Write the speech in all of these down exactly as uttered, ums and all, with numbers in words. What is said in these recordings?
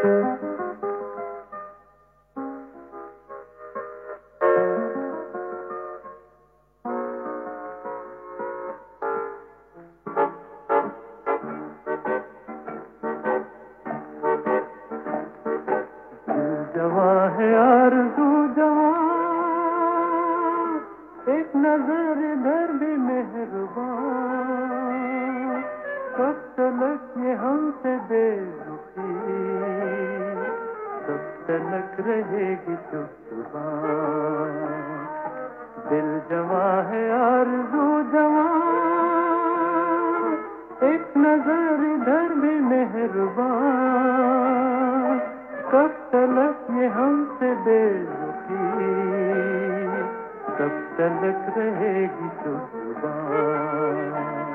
जवां है आरज़ू जवां, एक नजर इधर भी मेहरबान, कब तलक ये हमसे बेरुखी, कब तलक रहेगी चुप जुबान। दिल जवां है आरज़ू जवां, एक नजर इधर भी मेहरबान, कब तलक ये हमसे बेरुखी, कब तलक रहेगी चुप जुबान।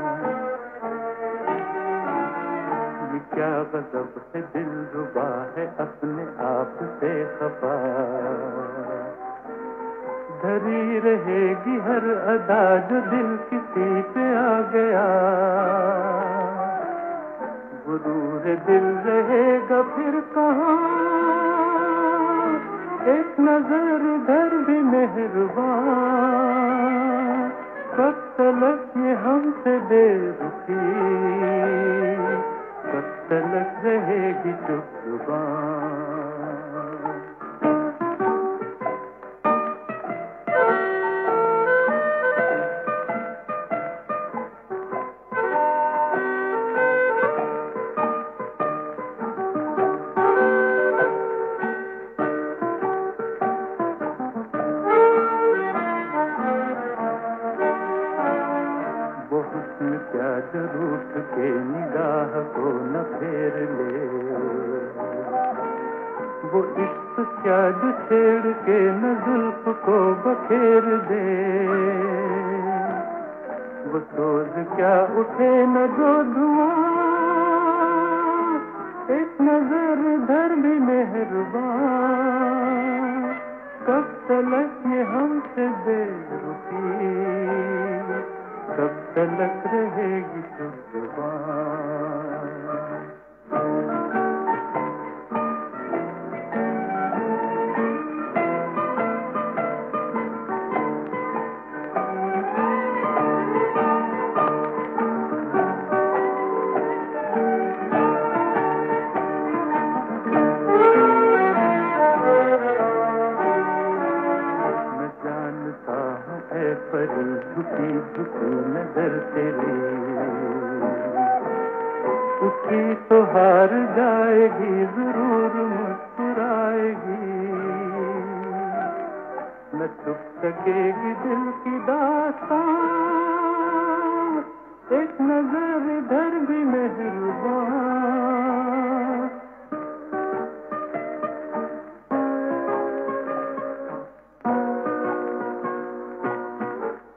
ये क्या गज़ब है दिलरुबा है अपने आप से खफा, धरी रहेगी हर अदा जो दिल किसी पे आ गया, गुरूर दिल रहेगा फिर कहाँ, एक नजर इधर भी मेहरबान, कब तलक ये हमसे बेरुखी, कब तलक रहेगी चुप जुबान। वो हुस्न क्या जो रूठ के निगाह को न फेर ले, वो इश्क क्या जो छेड़ के न जुल्फ को बखेर दे, वो सोज क्या उठे न जो धुआं, एक नजर इधर भी मेहरबान, कब तलक ये हमसे बेरुखी, कब तलक रहेगी चुप जुबान। मैं जानता हूँ ऐ परी झुकी झुकी नजर तेरी, उठी तो हार जाएगी जरूर मुस्कुराएगी, न छुप सकेगी दिल की दास्तां, एक नजर इधर भी मेहरबान,